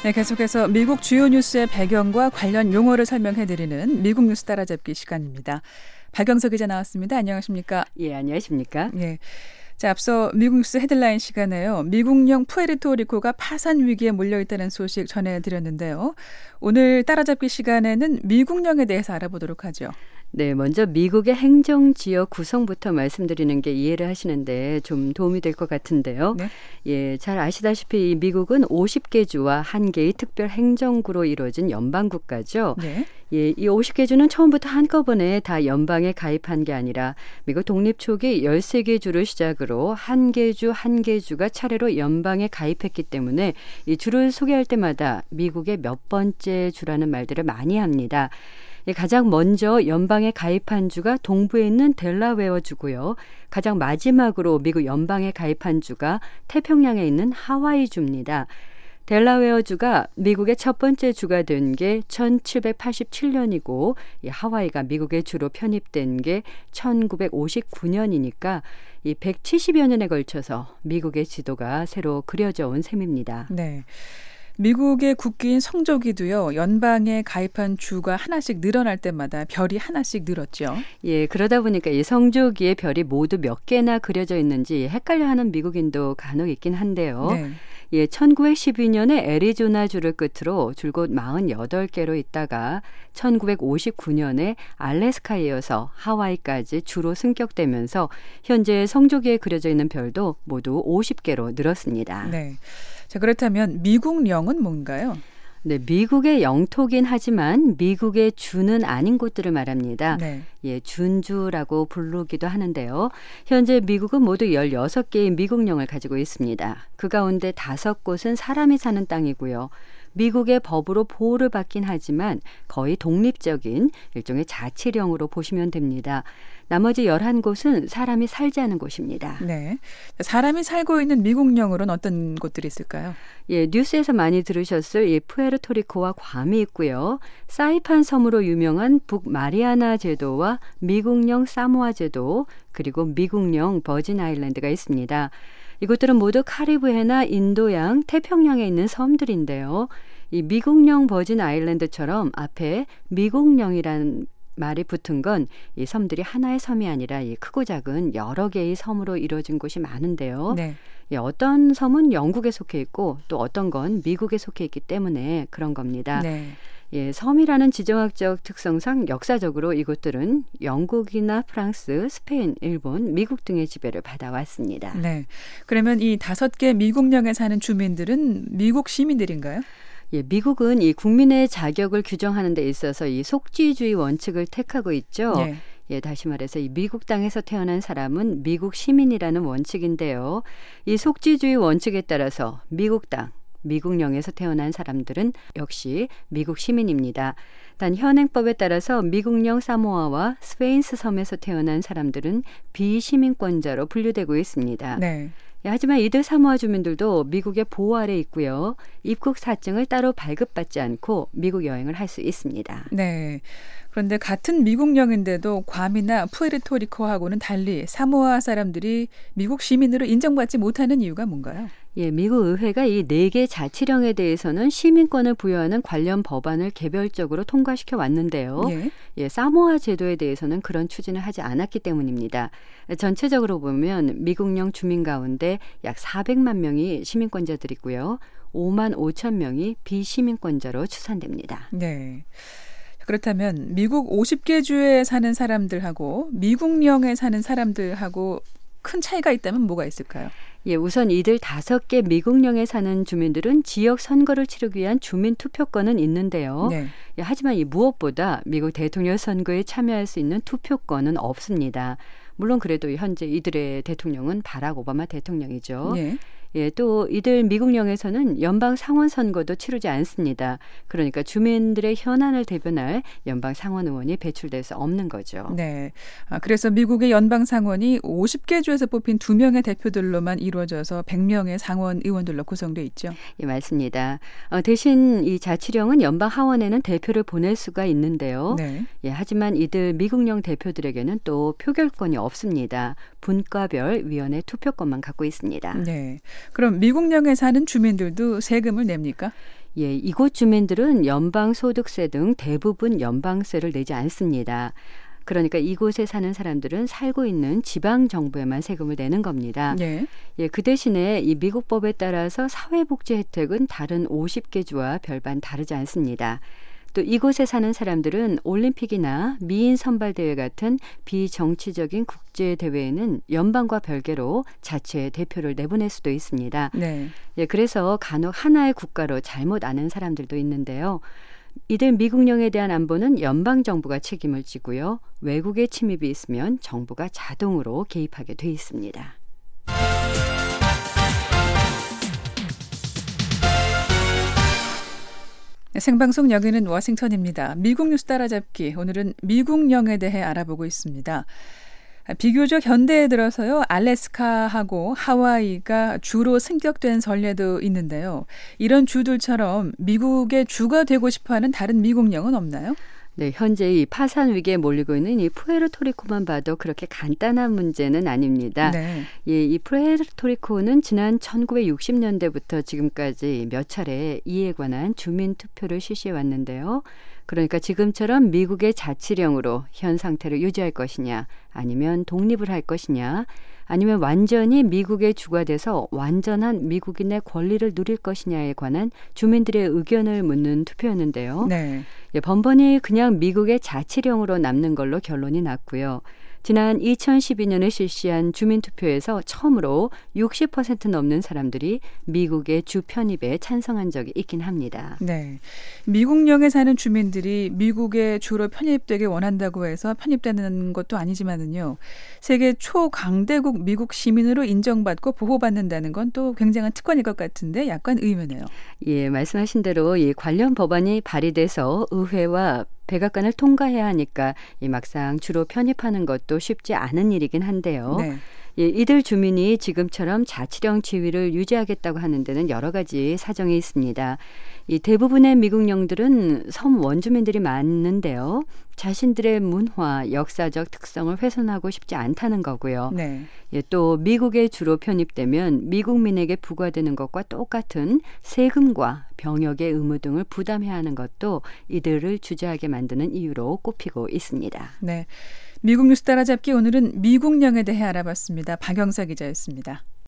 네, 계속해서 미국 주요 뉴스의 배경과 관련 용어를 설명해드리는 미국 뉴스 따라잡기 시간입니다. 박영서 기자 나왔습니다. 안녕하십니까? 예, 안녕하십니까? 네. 자, 앞서 미국 뉴스 헤드라인 시간에요. 미국령 푸에르토리코가 파산 위기에 몰려있다는 소식 전해드렸는데요. 오늘 따라잡기 시간에는 미국령에 대해서 알아보도록 하죠. 네, 먼저 미국의 행정지역 구성부터 말씀드리는 게 이해를 하시는데 좀 도움이 될 것 같은데요. 네. 예, 잘 아시다시피 미국은 50개 주와 1개의 특별 행정구로 이루어진 연방국가죠. 네. 예, 이 50개 주는 처음부터 한꺼번에 다 연방에 가입한 게 아니라 미국 독립 초기 13개 주를 시작으로 1개 주, 1개 주가 차례로 연방에 가입했기 때문에 이 주를 소개할 때마다 미국의 몇 번째 주라는 말들을 많이 합니다. 가장 먼저 연방에 가입한 주가 동부에 있는 델라웨어 주고요. 가장 마지막으로 미국 연방에 가입한 주가 태평양에 있는 하와이 주입니다. 델라웨어 주가 미국의 첫 번째 주가 된 게 1787년이고 이 하와이가 미국의 주로 편입된 게 1959년이니까 이 170여 년에 걸쳐서 미국의 지도가 새로 그려져 온 셈입니다. 네. 미국의 국기인 성조기도요. 연방에 가입한 주가 하나씩 늘어날 때마다 별이 하나씩 늘었죠. 예, 그러다 보니까 이 성조기의 별이 모두 몇 개나 그려져 있는지 헷갈려하는 미국인도 간혹 있긴 한데요. 네. 예, 1912년에 애리조나주를 끝으로 줄곧 48개로 있다가 1959년에 알래스카에 이어서 하와이까지 주로 승격되면서 현재 성조기에 그려져 있는 별도 모두 50개로 늘었습니다. 네. 자, 그렇다면 미국령은 뭔가요? 네, 미국의 영토긴 하지만 미국의 주는 아닌 곳들을 말합니다. 네. 예, 준주라고 부르기도 하는데요. 현재 미국은 모두 16개의 미국령을 가지고 있습니다. 그 가운데 5곳은 사람이 사는 땅이고요. 미국의 법으로 보호를 받긴 하지만 거의 독립적인 일종의 자치령으로 보시면 됩니다. 나머지 11곳은 사람이 살지 않은 곳입니다. 네. 사람이 살고 있는 미국령으로는 어떤 곳들이 있을까요? 예, 뉴스에서 많이 들으셨을 이 푸에르토리코와 괌이 있고요. 사이판 섬으로 유명한 북마리아나 제도와 미국령 사모아 제도, 그리고 미국령 버진 아일랜드가 있습니다. 이곳들은 모두 카리브해나 인도양, 태평양에 있는 섬들인데요. 이 미국령 버진 아일랜드처럼 앞에 미국령이라는 말이 붙은 건 이 섬들이 하나의 섬이 아니라 이 크고 작은 여러 개의 섬으로 이루어진 곳이 많은데요. 네. 예, 어떤 섬은 영국에 속해 있고 또 어떤 건 미국에 속해 있기 때문에 그런 겁니다. 네. 예, 섬이라는 지정학적 특성상 역사적으로 이곳들은 영국이나 프랑스, 스페인, 일본, 미국 등의 지배를 받아왔습니다. 네. 그러면 이 5개 미국령에 사는 주민들은 미국 시민들인가요? 예, 미국은 이 국민의 자격을 규정하는 데 있어서 이 속지주의 원칙을 택하고 있죠. 네. 예, 다시 말해서 이 미국 땅에서 태어난 사람은 미국 시민이라는 원칙인데요. 이 속지주의 원칙에 따라서 미국 땅, 미국령에서 태어난 사람들은 역시 미국 시민입니다. 단 현행법에 따라서 미국령 사모아와 스페인스 섬에서 태어난 사람들은 비시민권자로 분류되고 있습니다. 네. 하지만 이들 사모아 주민들도 미국의 보호 아래 있고요. 입국 사증을 따로 발급받지 않고 미국 여행을 할 수 있습니다. 네. 그런데 같은 미국령인데도 괌이나 푸에르토리코하고는 달리 사모아 사람들이 미국 시민으로 인정받지 못하는 이유가 뭔가요? 예, 미국 의회가 이 4개 자치령에 대해서는 시민권을 부여하는 관련 법안을 개별적으로 통과시켜 왔는데요. 예. 예, 사모아 제도에 대해서는 그런 추진을 하지 않았기 때문입니다. 전체적으로 보면 미국령 주민 가운데 약 400만 명이 시민권자들이고요. 5만 5천 명이 비시민권자로 추산됩니다. 네. 그렇다면 미국 50개 주에 사는 사람들하고 미국령에 사는 사람들하고 큰 차이가 있다면 뭐가 있을까요? 예, 우선 이들 5개 미국령에 사는 주민들은 지역 선거를 치르기 위한 주민 투표권은 있는데요. 네. 예, 하지만 이 무엇보다 미국 대통령 선거에 참여할 수 있는 투표권은 없습니다. 물론 그래도 현재 이들의 대통령은 바락 오바마 대통령이죠. 네. 예, 또 이들 미국령에서는 연방 상원 선거도 치르지 않습니다. 그러니까 주민들의 현안을 대변할 연방 상원 의원이 배출될 수 없는 거죠. 네. 그래서 미국의 연방 상원이 50개 주에서 뽑힌 2명의 대표들로만 이루어져서 100명의 상원 의원들로 구성되어 있죠. 예, 맞습니다. 대신 이 자치령은 연방 하원에는 대표를 보낼 수가 있는데요. 네. 예, 하지만 이들 미국령 대표들에게는 또 표결권이 없습니다. 분과별 위원회 투표권만 갖고 있습니다. 네. 그럼 미국령에 사는 주민들도 세금을 냅니까? 예, 이곳 주민들은 연방소득세 등 대부분 연방세를 내지 않습니다. 그러니까 이곳에 사는 사람들은 살고 있는 지방 정부에만 세금을 내는 겁니다. 네. 예, 그 대신에 이 미국 법에 따라서 사회복지 혜택은 다른 50개 주와 별반 다르지 않습니다. 또 이곳에 사는 사람들은 올림픽이나 미인 선발대회 같은 비정치적인 국제대회에는 연방과 별개로 자체 대표를 내보낼 수도 있습니다. 네. 예, 그래서 간혹 하나의 국가로 잘못 아는 사람들도 있는데요. 이들 미국령에 대한 안보는 연방정부가 책임을 지고요. 외국의 침입이 있으면 정부가 자동으로 개입하게 돼 있습니다. 생방송 여기는 워싱턴입니다. 미국 뉴스 따라잡기. 오늘은 미국령에 대해 알아보고 있습니다. 비교적 현대에 들어서요, 알래스카하고 하와이가 주로 승격된 선례도 있는데요. 이런 주들처럼 미국의 주가 되고 싶어하는 다른 미국령은 없나요? 네, 현재 이 파산 위기에 몰리고 있는 이 푸에르토리코만 봐도 그렇게 간단한 문제는 아닙니다. 네. 예, 이 푸에르토리코는 지난 1960년대부터 지금까지 몇 차례 이에 관한 주민 투표를 실시해 왔는데요. 그러니까 지금처럼 미국의 자치령으로 현 상태를 유지할 것이냐, 아니면 독립을 할 것이냐, 아니면 완전히 미국의 주가 돼서 완전한 미국인의 권리를 누릴 것이냐에 관한 주민들의 의견을 묻는 투표였는데요. 네. 예, 번번이 그냥 미국의 자치령으로 남는 걸로 결론이 났고요. 지난 2012년에 실시한 주민투표에서 처음으로 60% 넘는 사람들이 미국의 주 편입에 찬성한 적이 있긴 합니다. 네. 미국령에 사는 주민들이 미국의 주로 편입되길 원한다고 해서 편입되는 것도 아니지만은요. 세계 초강대국 미국 시민으로 인정받고 보호받는다는 건 또 굉장한 특권일 것 같은데 약간 의문이에요. 예, 말씀하신 대로 이 관련 법안이 발의돼서 의회와 백악관을 통과해야 하니까 이 막상 주로 편입하는 것도 쉽지 않은 일이긴 한데요. 네. 예, 이들 주민이 지금처럼 자치령 지위를 유지하겠다고 하는 데는 여러 가지 사정이 있습니다. 이 대부분의 미국령들은 섬 원주민들이 많은데요. 자신들의 문화, 역사적 특성을 훼손하고 싶지 않다는 거고요. 네. 예, 또 미국에 주로 편입되면 미국민에게 부과되는 것과 똑같은 세금과 병역의 의무 등을 부담해야 하는 것도 이들을 주저하게 만드는 이유로 꼽히고 있습니다. 네. 미국 뉴스 따라잡기 오늘은 미국령에 대해 알아봤습니다. 박영사 기자였습니다.